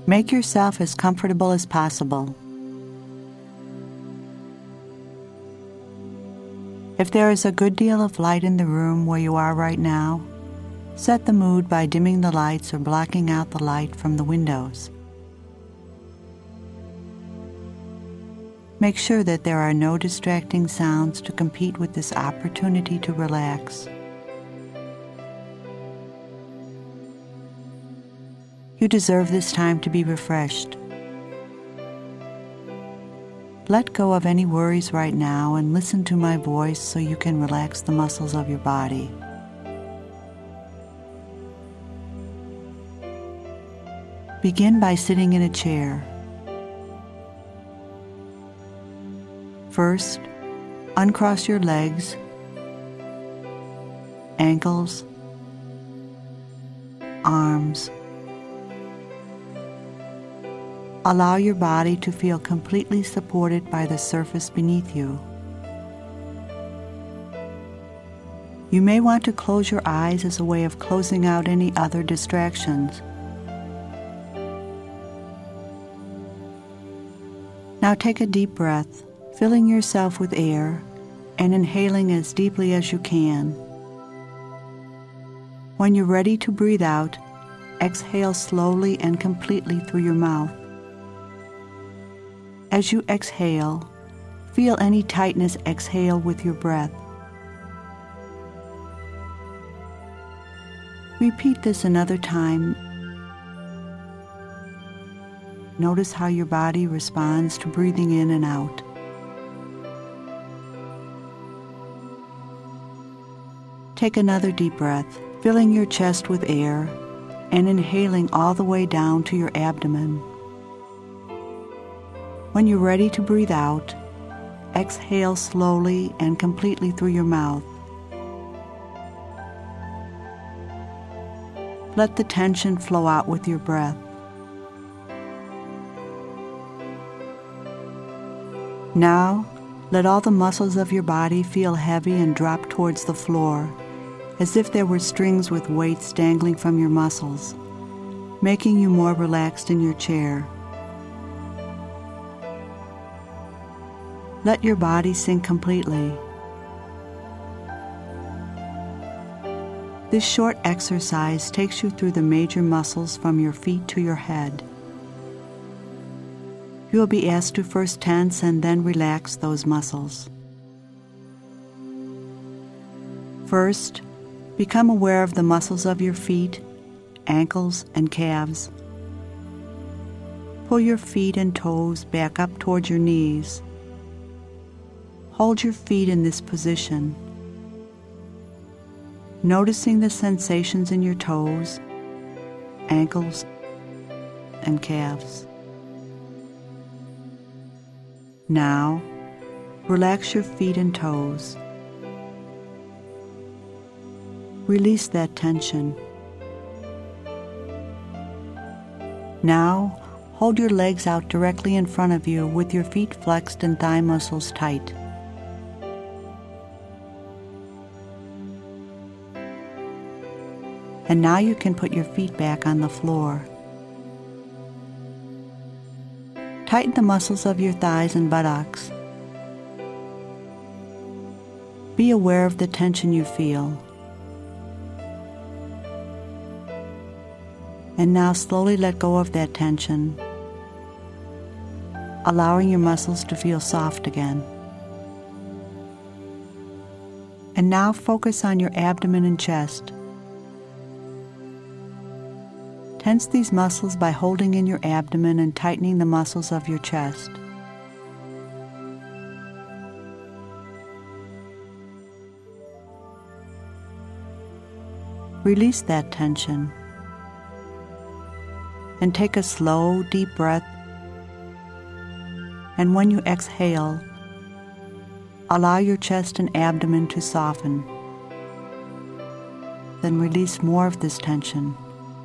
Make yourself as comfortable as possible. If there is a good deal of light in the room where you are right now, set the mood by dimming the lights or blocking out the light from the windows. Make sure that there are no distracting sounds to compete with this opportunity to relax. You deserve this time to be refreshed. Let go of any worries right now and listen to my voice so you can relax the muscles of your body. Begin by sitting in a chair. First, uncross your legs, ankles, arms. Allow your body to feel completely supported by the surface beneath you. You may want to close your eyes as a way of closing out any other distractions. Now take a deep breath, filling yourself with air and inhaling as deeply as you can. When you're ready to breathe out, exhale slowly and completely through your mouth. As you exhale, feel any tightness exhale with your breath. Repeat this another time. Notice how your body responds to breathing in and out. Take another deep breath, filling your chest with air and inhaling all the way down to your abdomen. When you're ready to breathe out, exhale slowly and completely through your mouth. Let the tension flow out with your breath. Now, let all the muscles of your body feel heavy and drop towards the floor, as if there were strings with weights dangling from your muscles, making you more relaxed in your chair. Let your body sink completely. This short exercise takes you through the major muscles from your feet to your head. You will be asked to first tense and then relax those muscles. First, become aware of the muscles of your feet, ankles, and calves. Pull your feet and toes back up towards your knees. Hold your feet in this position, noticing the sensations in your toes, ankles, and calves. Now, relax your feet and toes. Release that tension. Now, hold your legs out directly in front of you with your feet flexed and thigh muscles tight. And now you can put your feet back on the floor. Tighten the muscles of your thighs and buttocks. Be aware of the tension you feel. And now slowly let go of that tension, allowing your muscles to feel soft again. And now focus on your abdomen and chest. Tense these muscles by holding in your abdomen and tightening the muscles of your chest. Release that tension and take a slow, deep breath. And when you exhale, allow your chest and abdomen to soften. Then release more of this tension.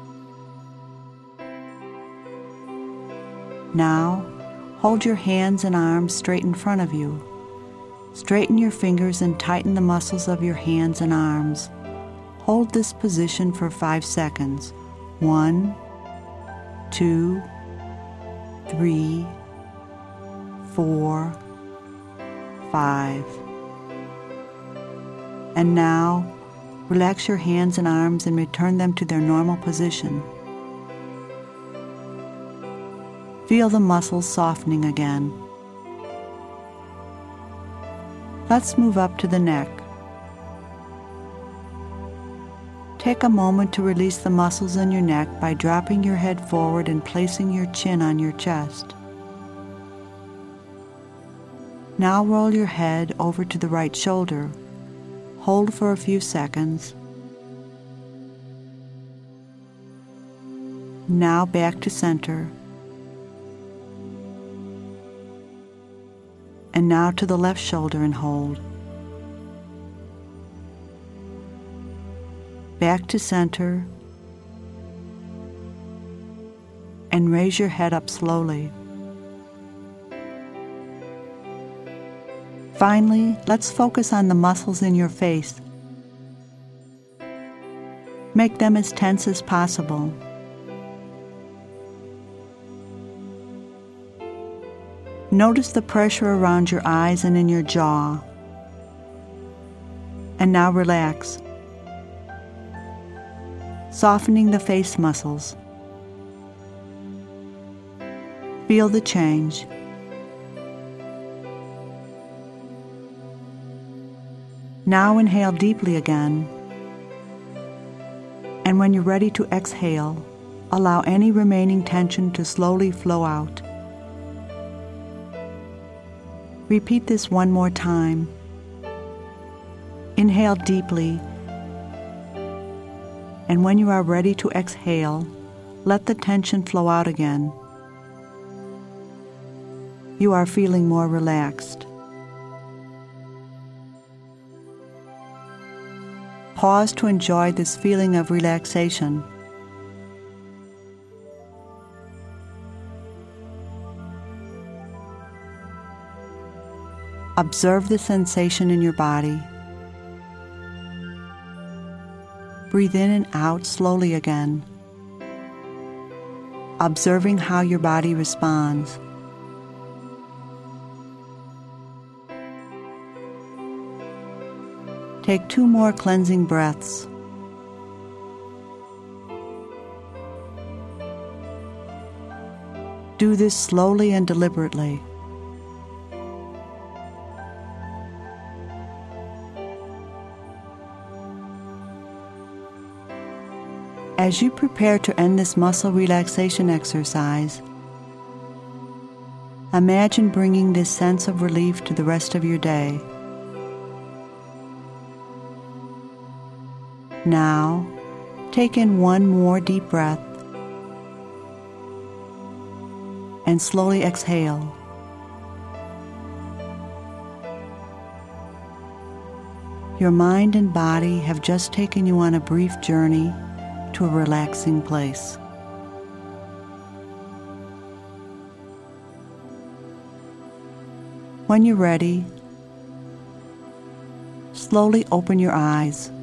Now, hold your hands and arms straight in front of you. Straighten your fingers and tighten the muscles of your hands and arms. Hold this position for 5 seconds. 1, 2, 3, 4, 5. And now, relax your hands and arms and return them to their normal position. Feel the muscles softening again. Let's move up to the neck. Take a moment to release the muscles in your neck by dropping your head forward and placing your chin on your chest. Now roll your head over to the right shoulder. Hold for a few seconds. Now back to center. And now to the left shoulder and hold. Back to center. And raise your head up slowly. Finally, let's focus on the muscles in your face. Make them as tense as possible. Notice the pressure around your eyes and in your jaw. And now relax, softening the face muscles. Feel the change. Now inhale deeply again. And when you're ready to exhale, allow any remaining tension to slowly flow out. Repeat this one more time. Inhale deeply, and when you are ready to exhale, let the tension flow out again. You are feeling more relaxed. Pause to enjoy this feeling of relaxation. Observe the sensation in your body. Breathe in and out slowly again, observing how your body responds. Take 2 more cleansing breaths. Do this slowly and deliberately. As you prepare to end this muscle relaxation exercise, imagine bringing this sense of relief to the rest of your day. Now, take in 1 more deep breath and slowly exhale. Your mind and body have just taken you on a brief journey to a relaxing place. When you're ready, slowly open your eyes.